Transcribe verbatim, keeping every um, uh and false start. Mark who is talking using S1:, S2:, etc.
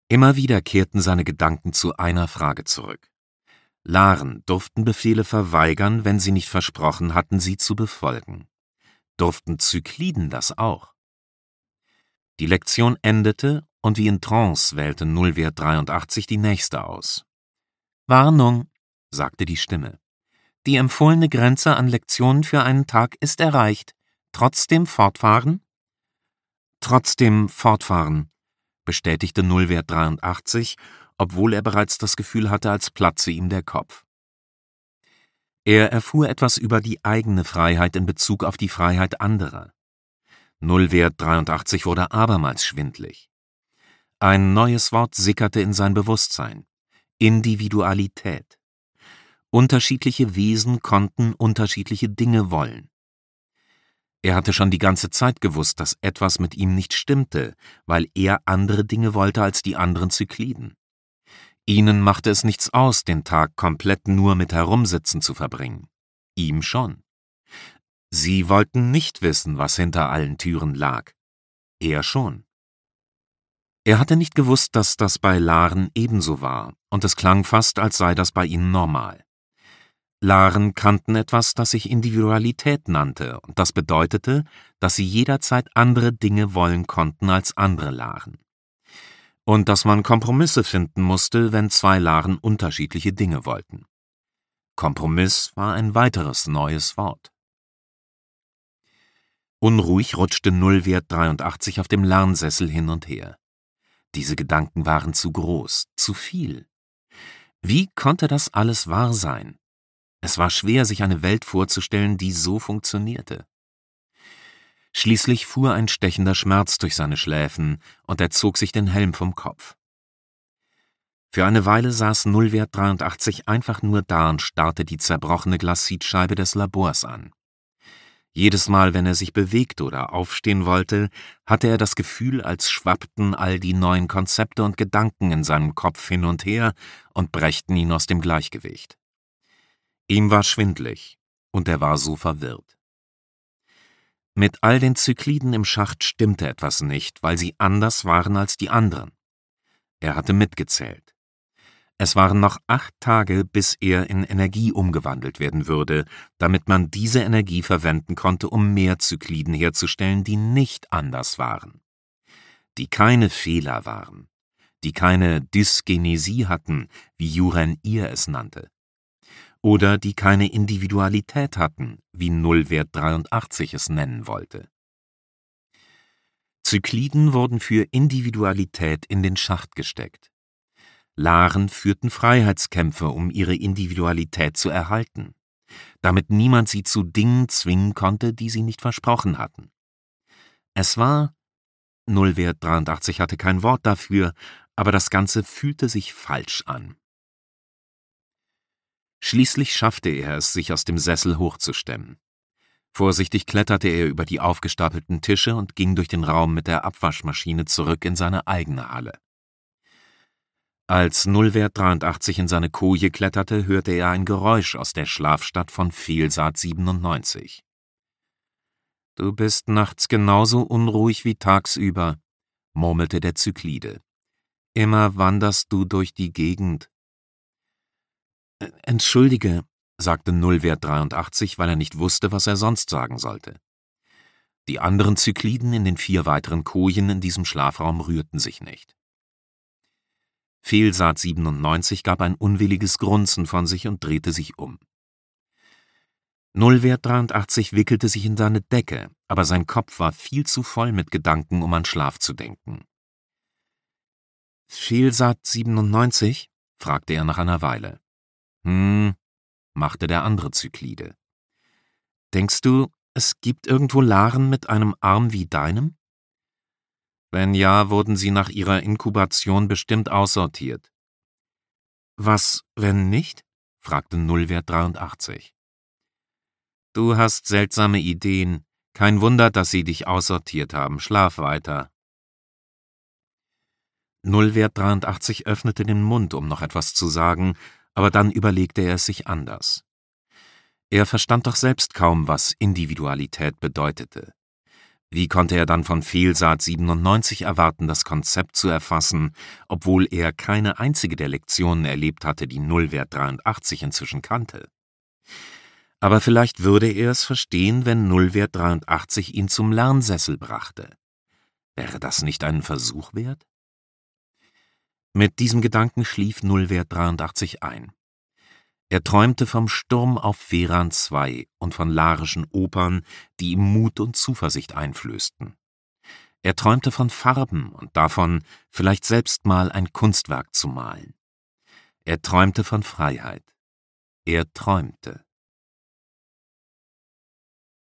S1: Immer wieder kehrten seine Gedanken zu einer Frage zurück. Laren durften Befehle verweigern, wenn sie nicht versprochen hatten, sie zu befolgen. Durften Zykliden das auch? Die Lektion endete, und wie in Trance wählte Nullwert dreiundachtzig die nächste aus. »Warnung«, sagte die Stimme. »Die empfohlene Grenze an Lektionen für einen Tag ist erreicht. Trotzdem fortfahren?« »Trotzdem fortfahren«, bestätigte Nullwert dreiundachtzig, obwohl er bereits das Gefühl hatte, als platze ihm der Kopf. Er erfuhr etwas über die eigene Freiheit in Bezug auf die Freiheit anderer. Nullwert dreiundachtzig wurde abermals schwindlig. Ein neues Wort sickerte in sein Bewusstsein: Individualität. Unterschiedliche Wesen konnten unterschiedliche Dinge wollen. Er hatte schon die ganze Zeit gewusst, dass etwas mit ihm nicht stimmte, weil er andere Dinge wollte als die anderen Zykliden. Ihnen machte es nichts aus, den Tag komplett nur mit Herumsitzen zu verbringen. Ihm schon. Sie wollten nicht wissen, was hinter allen Türen lag. Er schon. Er hatte nicht gewusst, dass das bei Laren ebenso war, und es klang fast, als sei das bei ihnen normal. Laren kannten etwas, das sich Individualität nannte, und das bedeutete, dass sie jederzeit andere Dinge wollen konnten als andere Laren. Und dass man Kompromisse finden musste, wenn zwei Laren unterschiedliche Dinge wollten. Kompromiss war ein weiteres neues Wort. Unruhig rutschte Nullwert dreiundachtzig auf dem Lernsessel hin und her. Diese Gedanken waren zu groß, zu viel. Wie konnte das alles wahr sein? Es war schwer, sich eine Welt vorzustellen, die so funktionierte. Schließlich fuhr ein stechender Schmerz durch seine Schläfen, und er zog sich den Helm vom Kopf. Für eine Weile saß Nullwert dreiundachtzig einfach nur da und starrte die zerbrochene Glasitscheibe des Labors an. Jedes Mal, wenn er sich bewegte oder aufstehen wollte, hatte er das Gefühl, als schwappten all die neuen Konzepte und Gedanken in seinem Kopf hin und her und brächten ihn aus dem Gleichgewicht. Ihm war schwindlig, und er war so verwirrt. Mit all den Zykliden im Schacht stimmte etwas nicht, weil sie anders waren als die anderen. Er hatte mitgezählt. Es waren noch acht Tage, bis er in Energie umgewandelt werden würde, damit man diese Energie verwenden konnte, um mehr Zykliden herzustellen, die nicht anders waren. Die keine Fehler waren, die keine Dysgenesie hatten, wie Juren ihr es nannte. Oder die keine Individualität hatten, wie Nullwert dreiundachtzig es nennen wollte. Zykliden wurden für Individualität in den Schacht gesteckt. Laren führten Freiheitskämpfe, um ihre Individualität zu erhalten, damit niemand sie zu Dingen zwingen konnte, die sie nicht versprochen hatten. Es war, Nullwert dreiundachtzig hatte kein Wort dafür, aber das Ganze fühlte sich falsch an. Schließlich schaffte er es, sich aus dem Sessel hochzustemmen. Vorsichtig kletterte er über die aufgestapelten Tische und ging durch den Raum mit der Abwaschmaschine zurück in seine eigene Halle. Als Nullwert dreiundachtzig in seine Koje kletterte, hörte er ein Geräusch aus der Schlafstadt von Fehlsaat siebenundneunzig. »Du bist nachts genauso unruhig wie tagsüber«, murmelte der Zyklide. »Immer wanderst du durch die Gegend.« »Entschuldige«, sagte Nullwert dreiundachtzig, weil er nicht wusste, was er sonst sagen sollte. Die anderen Zykliden in den vier weiteren Kojen in diesem Schlafraum rührten sich nicht. Fehlsaat siebenundneunzig gab ein unwilliges Grunzen von sich und drehte sich um. Nullwert dreiundachtzig wickelte sich in seine Decke, aber sein Kopf war viel zu voll mit Gedanken, um an Schlaf zu denken. »Fehlsaat siebenundneunzig?« fragte er nach einer Weile. »Hm«, machte der andere Zyklide. »Denkst du, es gibt irgendwo Laren mit einem Arm wie deinem?« »Wenn ja, wurden sie nach ihrer Inkubation bestimmt aussortiert.« »Was, wenn nicht?« fragte Nullwert dreiundachtzig. »Du hast seltsame Ideen. Kein Wunder, dass sie dich aussortiert haben. Schlaf weiter.« Nullwert dreiundachtzig öffnete den Mund, um noch etwas zu sagen, aber dann überlegte er es sich anders. Er verstand doch selbst kaum, was Individualität bedeutete. Wie konnte er dann von Fehlsaat siebenundneunzig erwarten, das Konzept zu erfassen, obwohl er keine einzige der Lektionen erlebt hatte, die Nullwert dreiundachtzig inzwischen kannte? Aber vielleicht würde er es verstehen, wenn Nullwert dreiundachtzig ihn zum Lernsessel brachte. Wäre das nicht einen Versuch wert? Mit diesem Gedanken schlief Nullwert dreiundachtzig ein. Er träumte vom Sturm auf Vehran zwei und von larischen Opern, die ihm Mut und Zuversicht einflößten. Er träumte von Farben und davon, vielleicht selbst mal ein Kunstwerk zu malen. Er träumte von Freiheit. Er träumte.